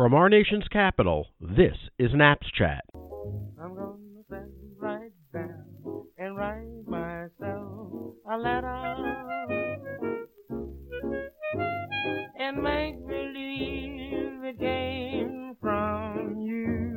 From our nation's capital, this is Naps Chat. I'm gonna sit right down and write myself a letter and make believe it came from you.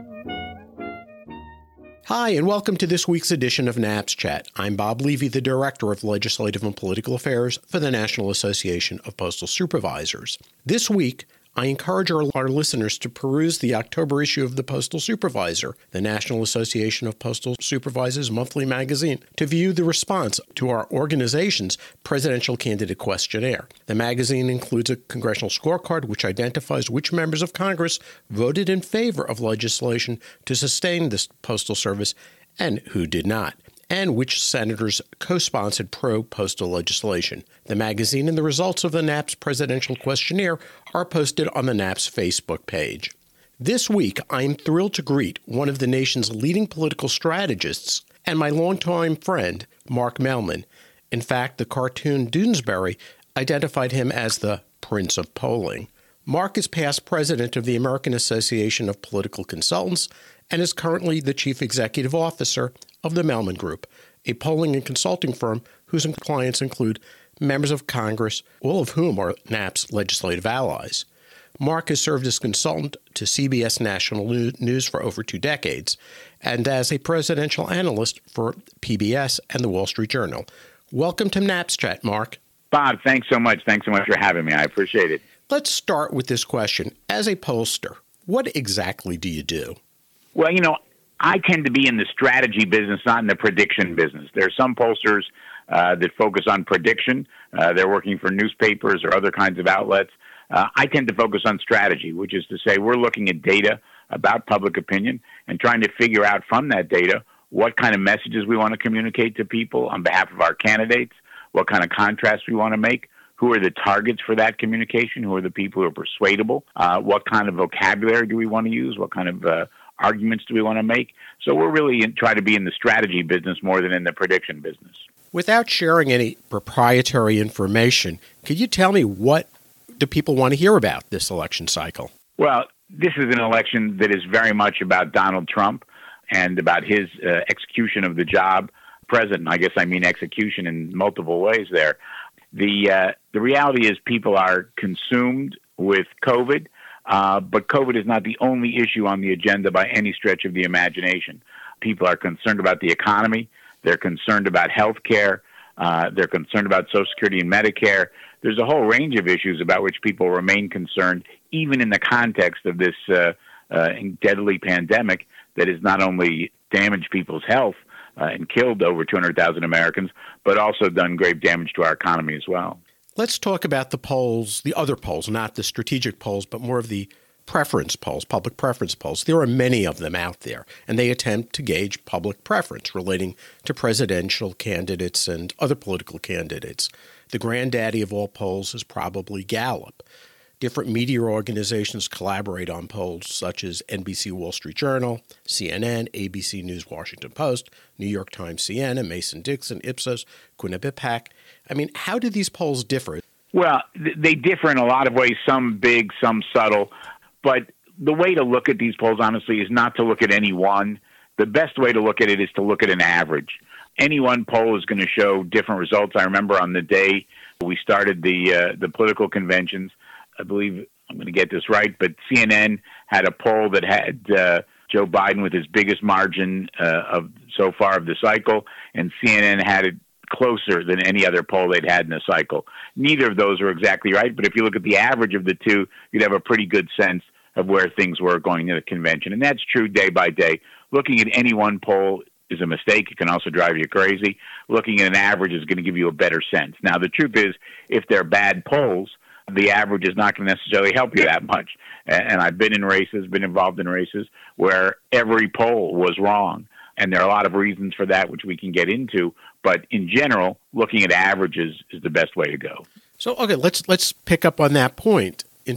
Hi, and welcome to this week's edition of Naps Chat. I'm Bob Levy, the Director of Legislative and Political Affairs for the National Association of Postal Supervisors. This week, I encourage our listeners to peruse the October issue of the Postal Supervisor, the National Association of Postal Supervisors monthly magazine, to view the response to our organization's presidential candidate questionnaire. The magazine includes a congressional scorecard which identifies which members of Congress voted in favor of legislation to sustain the Postal Service and who did not, and which senators co-sponsored pro-postal legislation. The magazine and the results of the NAPS presidential questionnaire are posted on the NAPS Facebook page. This week, I am thrilled to greet one of the nation's leading political strategists and my longtime friend, Mark Mellman. In fact, the cartoon Doonesbury identified him as the Prince of Polling. Mark is past president of the American Association of Political Consultants and is currently the chief executive officer of the Mellman Group, a polling and consulting firm whose clients include members of Congress, all of whom are NAP's legislative allies. Mark has served as consultant to CBS National News for over 2 decades and as a presidential analyst for PBS and the Wall Street Journal. Welcome to NAPS Chat, Mark. Bob, thanks so much. Thanks so much for having me. I appreciate it. Let's start with this question. As a pollster, what exactly do you do? Well, I tend to be in the strategy business, not in the prediction business. There are some pollsters that focus on prediction. They're working for newspapers or other kinds of outlets. I tend to focus on strategy, which is to say we're looking at data about public opinion and trying to figure out from that data what kind of messages we want to communicate to people on behalf of our candidates, what kind of contrasts we want to make, who are the targets for that communication, who are the people who are persuadable, what kind of vocabulary do we want to use, what kind of arguments do we want to make. So we're really try to be in the strategy business more than in the prediction business. Without sharing any proprietary information, could you tell me what do people want to hear about this election cycle? Well, this is an election that is very much about Donald Trump and about his execution of the job. President, I guess I mean execution in multiple ways there. The reality is people are consumed with COVID, but COVID is not the only issue on the agenda by any stretch of the imagination. People are concerned about the economy. They're concerned about health care. They're concerned about Social Security and Medicare. There's a whole range of issues about which people remain concerned, even in the context of this deadly pandemic that has not only damaged people's health and killed over 200,000 Americans, but also done grave damage to our economy as well. Let's talk about the polls, the other polls, not the strategic polls, but more of the preference polls, public preference polls. There are many of them out there, and they attempt to gauge public preference relating to presidential candidates and other political candidates. The granddaddy of all polls is probably Gallup. Different media organizations collaborate on polls such as NBC Wall Street Journal, CNN, ABC News Washington Post, New York Times CNN, Mason-Dixon, Ipsos, Quinnipiac. I mean, how do these polls differ? Well, they differ in a lot of ways, some big, some subtle. But the way to look at these polls, honestly, is not to look at any one. The best way to look at it is to look at an average. Any one poll is going to show different results. I remember on the day we started the political conventions, I believe I'm going to get this right, but CNN had a poll that had Joe Biden with his biggest margin of so far of the cycle, and CNN had it closer than any other poll they'd had in the cycle. Neither of those are exactly right, but if you look at the average of the two, you'd have a pretty good sense of where things were going to the convention. And that's true day by day. Looking at any one poll is a mistake. It can also drive you crazy. Looking at an average is going to give you a better sense. Now, the truth is, if they're bad polls, the average is not going to necessarily help you that much. And I've been in races, been involved in races where every poll was wrong. And there are a lot of reasons for that, which we can get into. But in general, looking at averages is the best way to go. So, okay, let's pick up on that point. In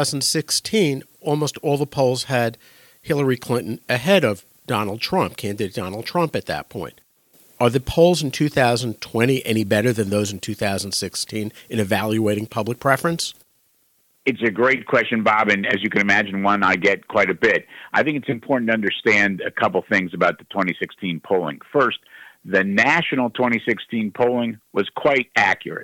2016, almost all the polls had Hillary Clinton ahead of Donald Trump, candidate Donald Trump at that point. Are the polls in 2020 any better than those in 2016 in evaluating public preference? It's a great question, Bob, and as you can imagine, one I get quite a bit. I think it's important to understand a couple things about the 2016 polling. First, the national 2016 polling was quite accurate.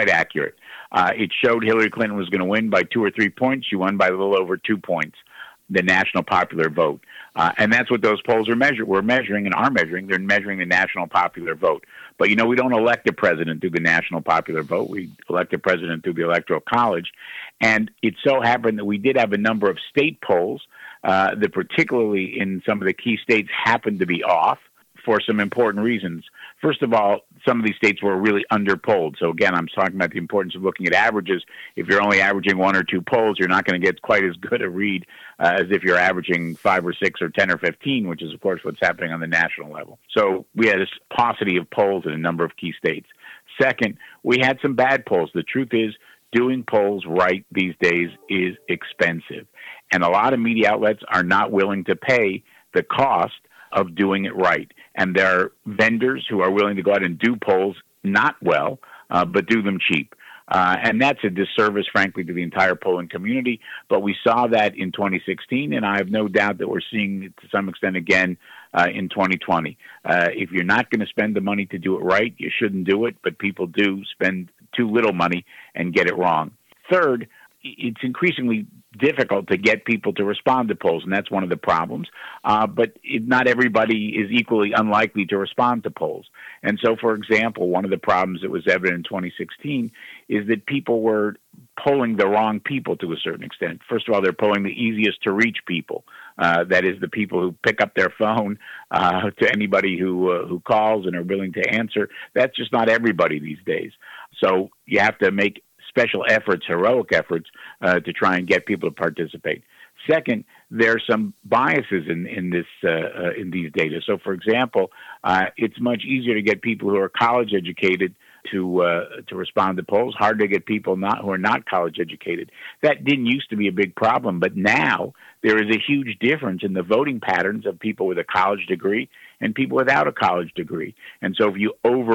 It showed Hillary Clinton was going to win by 2 or 3 points. She won by a little over 2 points, the national popular vote. And that's what those polls are measuring and are measuring. They're measuring the national popular vote. But, we don't elect a president through the national popular vote. We elect a president through the Electoral College. And it so happened that we did have a number of state polls that particularly in some of the key states happened to be off for some important reasons. First of all, some of these states were really underpolled. So again, I'm talking about the importance of looking at averages. If you're only averaging 1 or 2 polls, you're not going to get quite as good a read as if you're averaging 5 or 6 or 10 or 15, which is, of course, what's happening on the national level. So we had this paucity of polls in a number of key states. Second, we had some bad polls. The truth is, doing polls right these days is expensive. And a lot of media outlets are not willing to pay the cost of doing it right. And there are vendors who are willing to go out and do polls not well, but do them cheap. And that's a disservice, frankly, to the entire polling community. But we saw that in 2016, and I have no doubt that we're seeing it to some extent again in 2020. If you're not going to spend the money to do it right, you shouldn't do it, but people do spend too little money and get it wrong. Third, it's increasingly difficult to get people to respond to polls, and that's one of the problems. But not everybody is equally unlikely to respond to polls. And so, for example, one of the problems that was evident in 2016 is that people were polling the wrong people to a certain extent. First of all, they're polling the easiest to reach people. That is, the people who pick up their phone to anybody who calls and are willing to answer. That's just not everybody these days. So you have to make special efforts, heroic efforts, to try and get people to participate. Second, there are some biases in these data. So, for example, it's much easier to get people who are college educated to respond to polls. Hard to get people who are not college educated. That didn't used to be a big problem, but now there is a huge difference in the voting patterns of people with a college degree and people without a college degree. And so, if you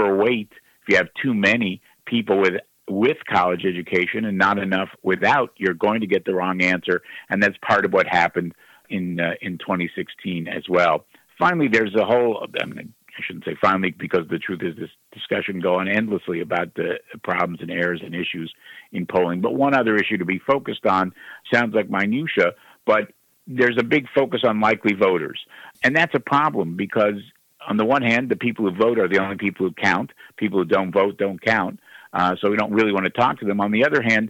have too many people with college education and not enough without, you're going to get the wrong answer, and that's part of what happened in 2016 as well. Finally, there's a whole, I shouldn't say finally, because the truth is this discussion go on endlessly about the problems and errors and issues in polling. But one other issue to be focused on sounds like minutia, but there's a big focus on likely voters. And that's a problem because on the one hand, the people who vote are the only people who count. People who don't vote don't count. So we don't really want to talk to them. On the other hand,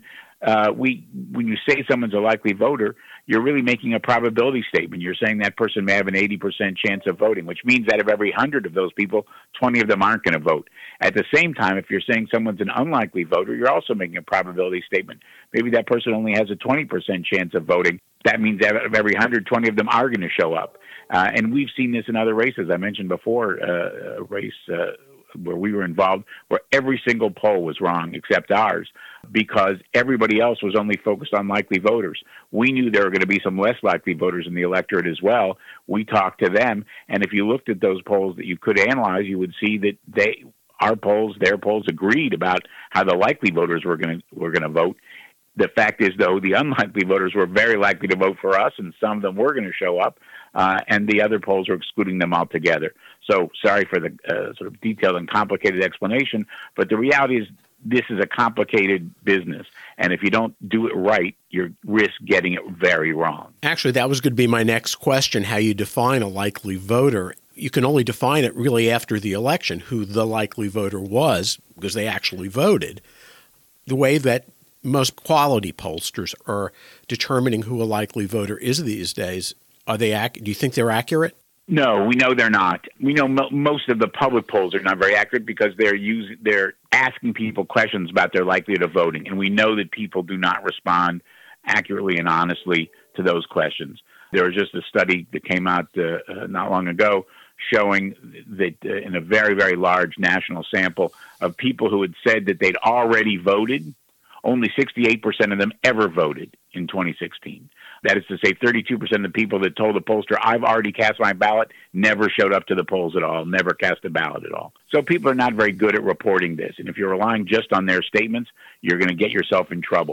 when you say someone's a likely voter, you're really making a probability statement. You're saying that person may have an 80% chance of voting, which means that of every 100 of those people, 20 of them aren't going to vote. At the same time, if you're saying someone's an unlikely voter, you're also making a probability statement. Maybe that person only has a 20% chance of voting. That means that of every 100, 20 of them are going to show up. And we've seen this in other races. I mentioned before a race where we were involved, where every single poll was wrong except ours, because everybody else was only focused on likely voters. We knew there were going to be some less likely voters in the electorate as well. We talked to them, and if you looked at those polls that you could analyze, you would see that their polls agreed about how the likely voters were going to vote. The fact is, though, the unlikely voters were very likely to vote for us, and some of them were going to show up, and the other polls were excluding them altogether. So sorry for the sort of detailed and complicated explanation, but the reality is this is a complicated business, and if you don't do it right, you risk getting it very wrong. Actually, that was going to be my next question, how you define a likely voter. You can only define it really after the election, who the likely voter was, because they actually voted. The way that most quality pollsters are determining who a likely voter is these days, do you think they're accurate? No, we know they're not. We know most of the public polls are not very accurate because they're asking people questions about their likelihood of voting, and we know that people do not respond accurately and honestly to those questions. There was just a study that came out not long ago showing that in a very, very large national sample of people who had said that they'd already voted, only 68% of them ever voted in 2016. That is to say, 32% of the people that told the pollster, I've already cast my ballot, never showed up to the polls at all, never cast a ballot at all. So people are not very good at reporting this. And if you're relying just on their statements, you're going to get yourself in trouble.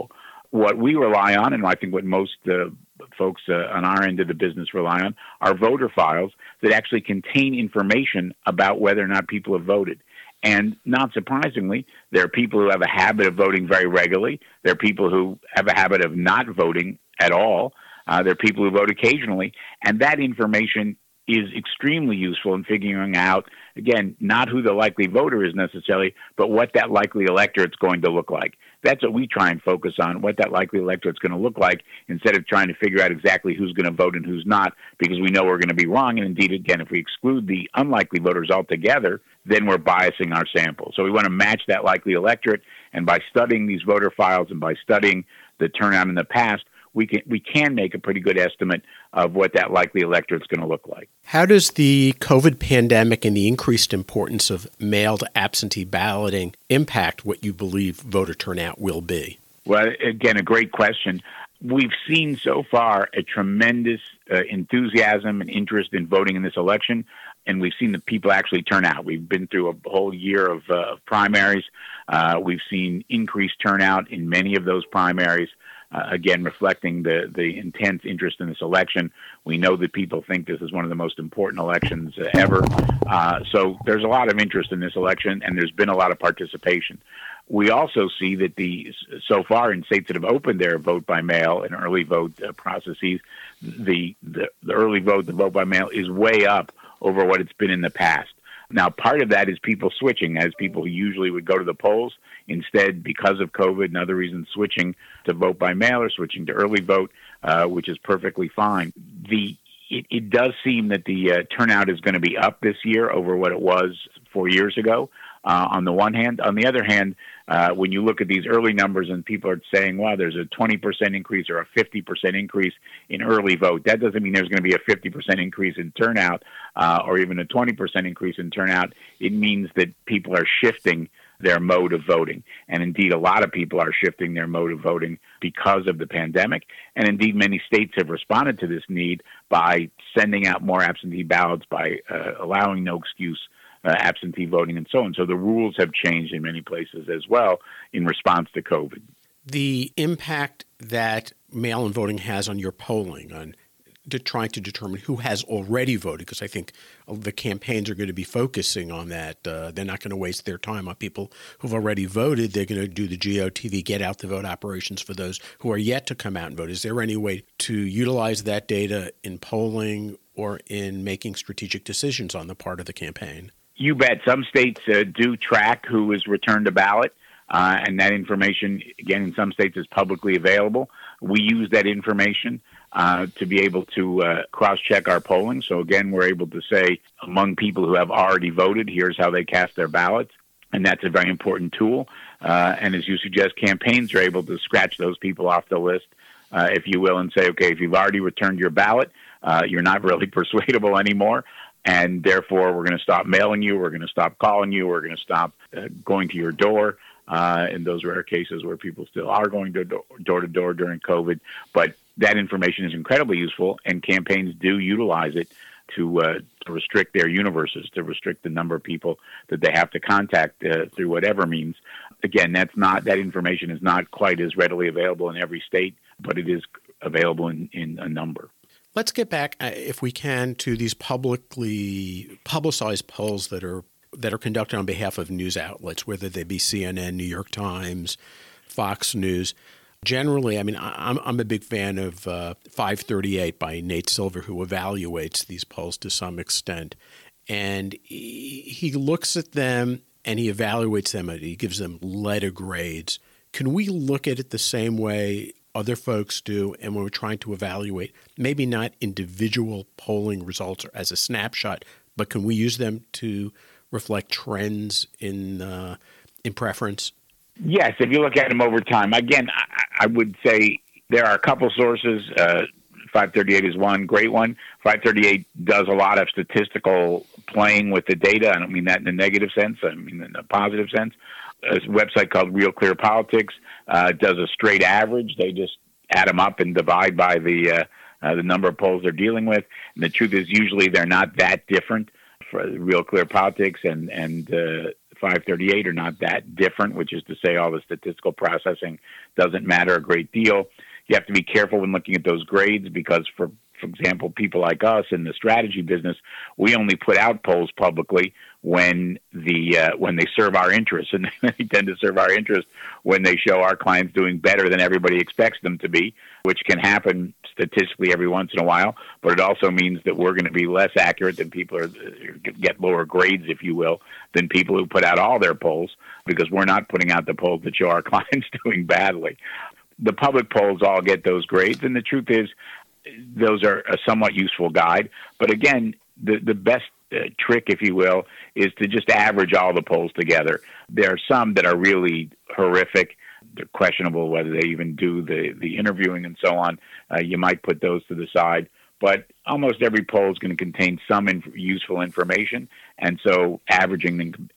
what we rely on, and I think what most folks on our end of the business rely on, are voter files that actually contain information about whether or not people have voted. And not surprisingly, there are people who have a habit of voting very regularly. There are people who have a habit of not voting at all. There are people who vote occasionally. And that information is extremely useful in figuring out, again, not who the likely voter is necessarily, but what that likely electorate's going to look like. That's what we try and focus on, what that likely electorate's going to look like, instead of trying to figure out exactly who's going to vote and who's not, because we know we're going to be wrong. And indeed, again, if we exclude the unlikely voters altogether, then we're biasing our sample. So we want to match that likely electorate, and by studying these voter files and by studying the turnout in the past, we can make a pretty good estimate of what that likely electorate is going to look like. How does the COVID pandemic and the increased importance of mailed absentee balloting impact what you believe voter turnout will be? Well, again, a great question. We've seen so far a tremendous enthusiasm and interest in voting in this election, and we've seen the people actually turn out. We've been through a whole year of primaries. We've seen increased turnout in many of those primaries. Again, reflecting the intense interest in this election. We know that people think this is one of the most important elections ever. So there's a lot of interest in this election, and there's been a lot of participation. We also see that so far in states that have opened their vote by mail and early vote processes, the early vote, the vote by mail, is way up over what it's been in the past. Now, part of that is people switching, as people who usually would go to the polls, instead, because of COVID and other reasons, switching to vote by mail or switching to early vote, which is perfectly fine. It does seem that the turnout is going to be up this year over what it was 4 years ago, on the one hand. On the other hand, when you look at these early numbers and people are saying, well, there's a 20% increase or a 50% increase in early vote, that doesn't mean there's going to be a 50% increase in turnout or even a 20% increase in turnout. It means that people are shifting their mode of voting. And indeed, a lot of people are shifting their mode of voting because of the pandemic. And indeed, many states have responded to this need by sending out more absentee ballots, by allowing no excuse absentee voting, and so on. So the rules have changed in many places as well in response to COVID. The impact that mail-in voting has on your polling, on trying to determine who has already voted, because I think the campaigns are going to be focusing on that. They're not going to waste their time on people who've already voted. They're going to do the GOTV, get out the vote operations for those who are yet to come out and vote. Is there any way to utilize that data in polling or in making strategic decisions on the part of the campaign? You bet. Some states do track who has returned a ballot, and that information, again, in some states is publicly available. We use that information to be able to cross-check our polling. So, again, we're able to say, among people who have already voted, here's how they cast their ballots, and that's a very important tool. And as you suggest, campaigns are able to scratch those people off the list, if you will, and say, okay, if you've already returned your ballot, you're not really persuadable anymore. And therefore, we're going to stop mailing you. We're going to stop calling you. We're going to stop going to your door. In those rare cases where people still are going door to door during COVID. But that information is incredibly useful, and campaigns do utilize it to restrict their universes, to restrict the number of people that they have to contact through whatever means. Again, that information is not quite as readily available in every state, but it is available in a number. Let's get back, if we can, to these publicly publicized polls that are conducted on behalf of news outlets, whether they be CNN, New York Times, Fox News. Generally, I mean, I'm a big fan of 538 by Nate Silver, who evaluates these polls to some extent. And he looks at them and he evaluates them and he gives them letter grades. Can we look at it the same way other folks do, and when we're trying to evaluate, maybe not individual polling results or as a snapshot, but can we use them to reflect trends in preference? Yes, if you look at them over time. Again, I would say there are a couple sources. 538 is one great one. 538 does a lot of statistical playing with the data. I don't mean that in a negative sense. I mean in a positive sense. A website called Real Clear Politics does a straight average. They just add them up and divide by the number of polls they're dealing with. And the truth is, usually they're not that different. For Real Clear Politics and 538 are not that different, which is to say all the statistical processing doesn't matter a great deal. You have to be careful when looking at those grades because, for example, people like us in the strategy business, we only put out polls publicly when they serve our interests, and they tend to serve our interest when they show our clients doing better than everybody expects them to be, which can happen statistically every once in a while. But it also means that we're going to be less accurate than people get lower grades, if you will, than people who put out all their polls, because we're not putting out the polls that show our clients doing badly. The public polls all get those grades, and the truth is, those are a somewhat useful guide. But again, the best trick, if you will, is to just average all the polls together. There are some that are really horrific. They're questionable whether they even do the interviewing and so on. You might put those to the side. But almost every poll is going to contain some useful information, and so averaging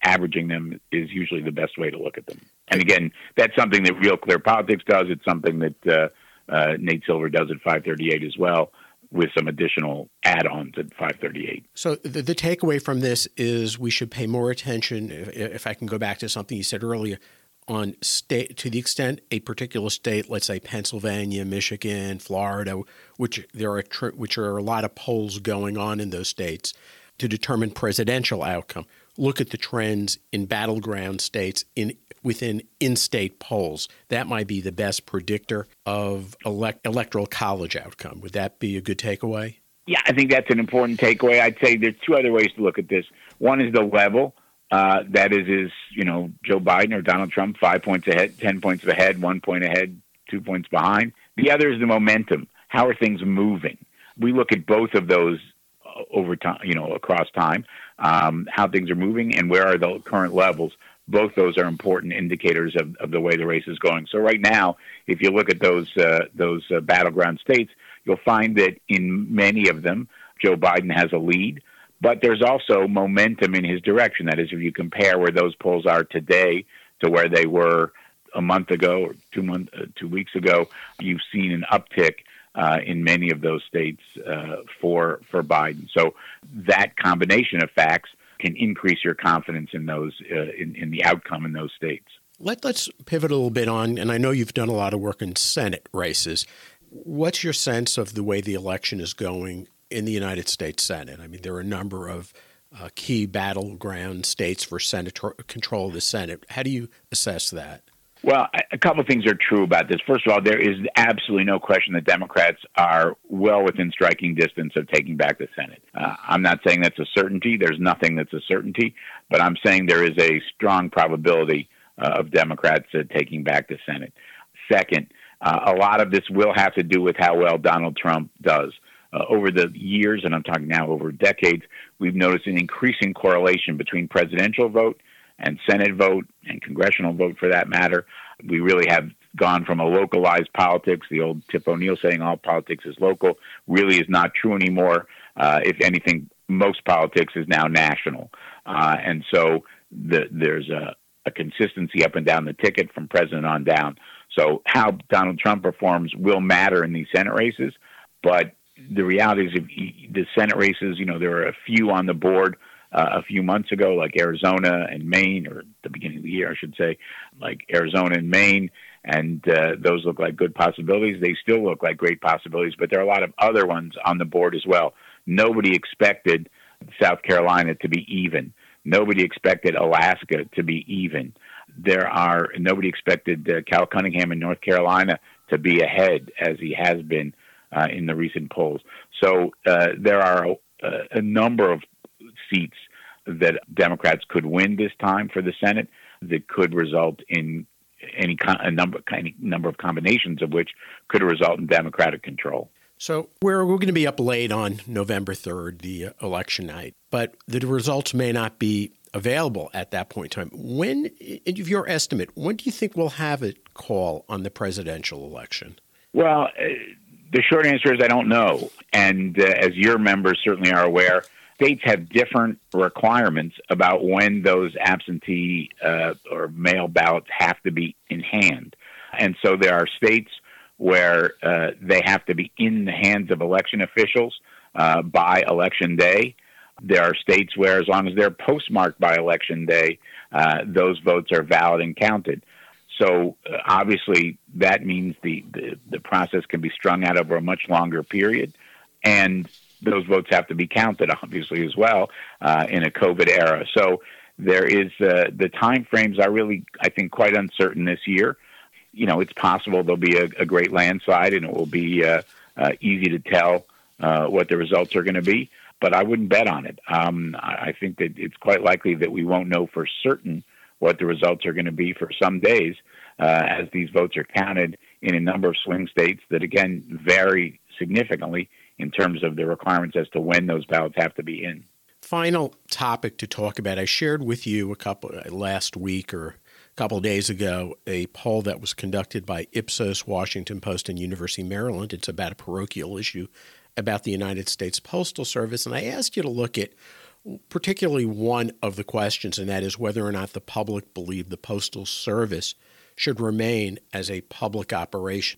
them is usually the best way to look at them. And again, that's something that Real Clear Politics does. It's something that Nate Silver does at 538 as well, with some additional add-ons at 538. So the takeaway from this is we should pay more attention, if I can go back to something you said earlier, on state, to the extent a particular state, let's say Pennsylvania, Michigan, Florida, which are a lot of polls going on in those states to determine presidential outcome. Look at the trends in battleground states within in-state polls. That might be the best predictor of electoral college outcome. Would that be a good takeaway? Yeah, I think that's an important takeaway. I'd say there's two other ways to look at this. One is the level. That is Joe Biden or Donald Trump 5 points ahead, 10 points ahead, 1 point ahead, 2 points behind. The other is the momentum. How are things moving? We look at both of those over time, across time, how things are moving and where are the current levels. Both those are important indicators of the way the race is going. So right now, if you look at those battleground states, you'll find that in many of them, Joe Biden has a lead. But there's also momentum in his direction. That is, if you compare where those polls are today to where they were a month ago or 2 weeks ago, you've seen an uptick in many of those states for Biden. So that combination of facts can increase your confidence in those in the outcome in those states. Let's pivot a little bit on, and I know you've done a lot of work in Senate races. What's your sense of the way the election is going in the United States Senate? I mean, there are a number of key battleground states for Senate control of the Senate. How do you assess that? Well, a couple of things are true about this. First of all, there is absolutely no question that Democrats are well within striking distance of taking back the Senate. I'm not saying that's a certainty. There's nothing that's a certainty. But I'm saying there is a strong probability of Democrats taking back the Senate. Second, a lot of this will have to do with how well Donald Trump does. Over the years, and I'm talking now over decades, we've noticed an increasing correlation between presidential vote and Senate vote and congressional vote for that matter. We really have gone from a localized politics, the old Tip O'Neill saying all politics is local, really is not true anymore. If anything, most politics is now national. And so there's a consistency up and down the ticket from president on down. So how Donald Trump performs will matter in these Senate races, but the reality is if the Senate races, there are a few on the board a few months ago, like Arizona and Maine, or at the beginning of the year, I should say, like Arizona and Maine, and those look like good possibilities. They still look like great possibilities, but there are a lot of other ones on the board as well. Nobody expected South Carolina to be even. Nobody expected Alaska to be even. Nobody expected Cal Cunningham in North Carolina to be ahead, as he has been in the recent polls. So there are a number of seats that Democrats could win this time for the Senate that could result in a number of combinations of which could result in Democratic control. So we're going to be up late on November 3rd, the election night, but the results may not be available at that point in time. When, in your estimate, when do you think we'll have a call on the presidential election? Well, the short answer is I don't know. And as your members certainly are aware, states have different requirements about when those absentee or mail ballots have to be in hand. And so there are states where they have to be in the hands of election officials by Election Day. There are states where, as long as they're postmarked by Election Day, those votes are valid and counted. So obviously that means the process can be strung out over a much longer period, and those votes have to be counted, obviously, as well, in a COVID era. So there is the time frames are really, I think, quite uncertain this year. It's possible there'll be a great landslide, and it will be easy to tell what the results are going to be. But I wouldn't bet on it. I think that it's quite likely that we won't know for certain what the results are going to be for some days as these votes are counted in a number of swing states that, again, vary significantly in terms of the requirements as to when those ballots have to be in. Final topic to talk about. I shared with you last week or a couple of days ago a poll that was conducted by Ipsos, Washington Post, and University of Maryland. It's about a parochial issue about the United States Postal Service. And I asked you to look at particularly one of the questions, and that is whether or not the public believe the Postal Service should remain as a public operation.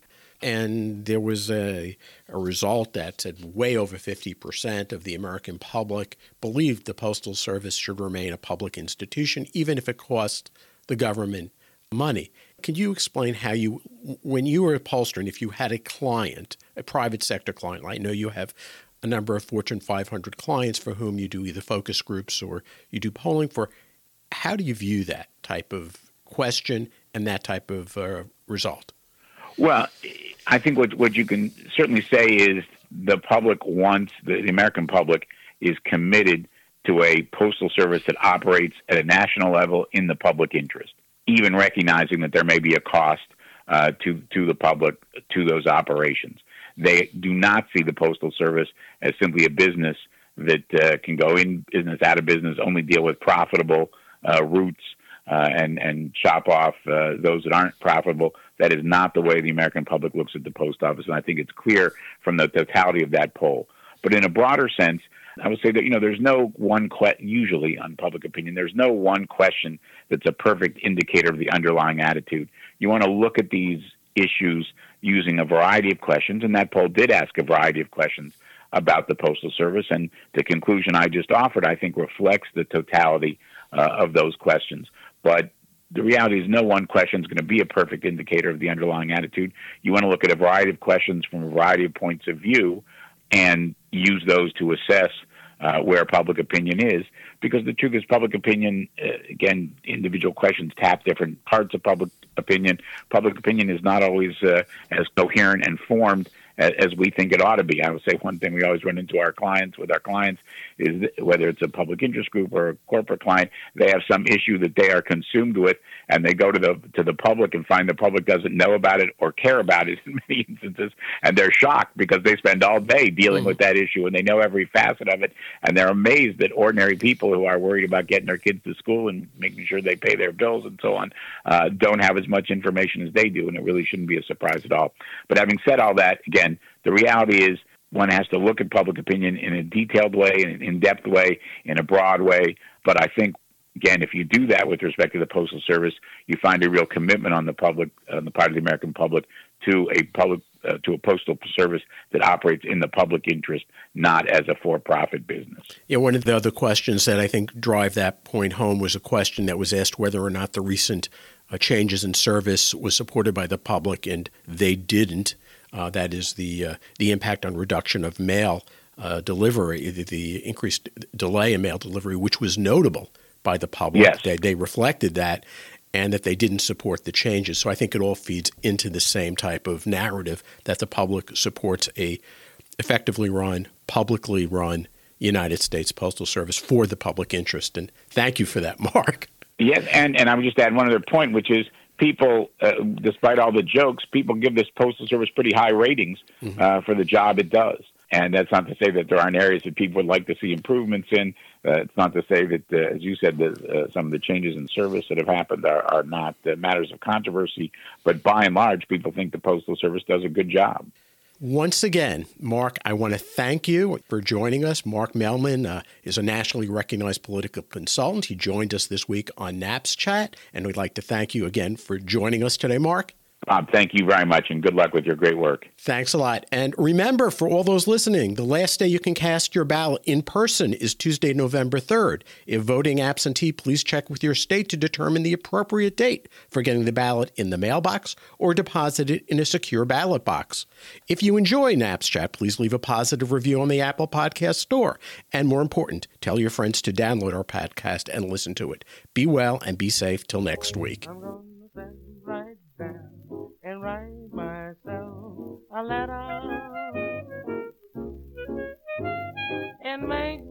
And there was a result that said way over 50% of the American public believed the Postal Service should remain a public institution, even if it cost the government money. Can you explain how when you were a pollster, and if you had a client, a private sector client, I know you have a number of Fortune 500 clients for whom you do either focus groups or you do polling for, how do you view that type of question and that type of result? Well, I think what you can certainly say is the public wants, the American public is committed to a postal service that operates at a national level in the public interest, even recognizing that there may be a cost to the public to those operations. They do not see the Postal Service as simply a business that can go in business, out of business, only deal with profitable routes and chop off those that aren't profitable. That is not the way the American public looks at the post office, and I think it's clear from the totality of that poll. But in a broader sense, I would say that, there's no one usually on public opinion, there's no one question that's a perfect indicator of the underlying attitude. You want to look at these issues using a variety of questions, and that poll did ask a variety of questions about the Postal Service, and the conclusion I just offered, I think, reflects the totality of those questions. But the reality is no one question is going to be a perfect indicator of the underlying attitude. You want to look at a variety of questions from a variety of points of view and use those to assess where public opinion is, because the truth is public opinion, again, individual questions tap different parts of public opinion. Public opinion is not always as coherent and formed as we think it ought to be. I would say one thing we always run into with our clients is whether it's a public interest group or a corporate client, they have some issue that they are consumed with, and they go to the public and find the public doesn't know about it or care about it in many instances, and they're shocked because they spend all day dealing with that issue and they know every facet of it, and they're amazed that ordinary people who are worried about getting their kids to school and making sure they pay their bills and so on don't have as much information as they do, and it really shouldn't be a surprise at all. But having said all that, again, the reality is one has to look at public opinion in a detailed way, in an in-depth way, in a broad way. But I think, again, if you do that with respect to the Postal Service, you find a real commitment on the part of the American public to a postal service that operates in the public interest, not as a for-profit business. Yeah, one of the other questions that I think drive that point home was a question that was asked whether or not the recent changes in service was supported by the public, and they didn't. That is the impact on reduction of mail delivery, the increased delay in mail delivery, which was notable by the public. Yes. They reflected that, and that they didn't support the changes. So I think it all feeds into the same type of narrative that the public supports a effectively run, publicly run United States Postal Service for the public interest. And thank you for that, Mark. Yes, and I would just add one other point, which is people, despite all the jokes, people give this Postal Service pretty high ratings for the job it does. And that's not to say that there aren't areas that people would like to see improvements in. It's not to say that, as you said, some of the changes in service that have happened are not matters of controversy. But by and large, people think the Postal Service does a good job. Once again, Mark, I want to thank you for joining us. Mark Mehlman is a nationally recognized political consultant. He joined us this week on NAPS Chat, and we'd like to thank you again for joining us today, Mark. Bob, thank you very much, and good luck with your great work. Thanks a lot. And remember, for all those listening, the last day you can cast your ballot in person is Tuesday, November 3rd. If voting absentee, please check with your state to determine the appropriate date for getting the ballot in the mailbox or deposit it in a secure ballot box. If you enjoy Naps Chat, please leave a positive review on the Apple Podcast Store. And more important, tell your friends to download our podcast and listen to it. Be well and be safe till next week. I'm gonna sit right down and write myself a letter and make